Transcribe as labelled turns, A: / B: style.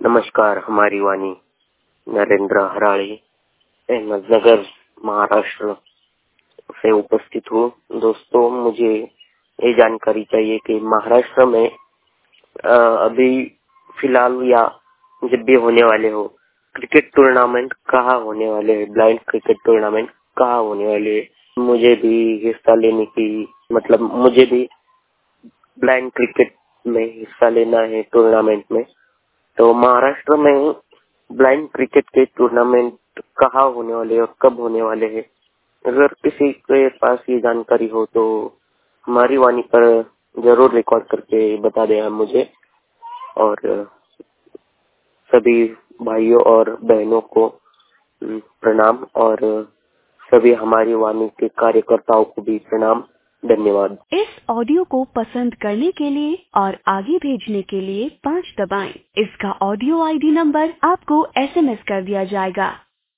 A: नमस्कार। हमारी वाणी नरेंद्र हराड़ी, अहमदनगर, महाराष्ट्र से उपस्थित हूँ। दोस्तों, मुझे ये जानकारी चाहिए कि महाराष्ट्र में अभी फिलहाल या जब भी होने वाले हो क्रिकेट टूर्नामेंट कहाँ होने वाले हैं, ब्लाइंड क्रिकेट टूर्नामेंट कहाँ होने वाले हैं। मुझे भी हिस्सा लेने की मुझे भी ब्लाइंड क्रिकेट में हिस्सा लेना है टूर्नामेंट में। तो महाराष्ट्र में ब्लाइंड क्रिकेट के टूर्नामेंट कहाँ होने वाले हैं और कब होने वाले हैं, अगर किसी के पास ये जानकारी हो तो हमारी वाणी पर जरूर रिकॉर्ड करके बता दें मुझे। और सभी भाइयों और बहनों को प्रणाम, और सभी हमारी वाणी के कार्यकर्ताओं को भी प्रणाम। धन्यवाद।
B: इस ऑडियो को पसंद करने के लिए और आगे भेजने के लिए 5 दबाएं। इसका ऑडियो आईडी नंबर आपको SMS कर दिया जाएगा।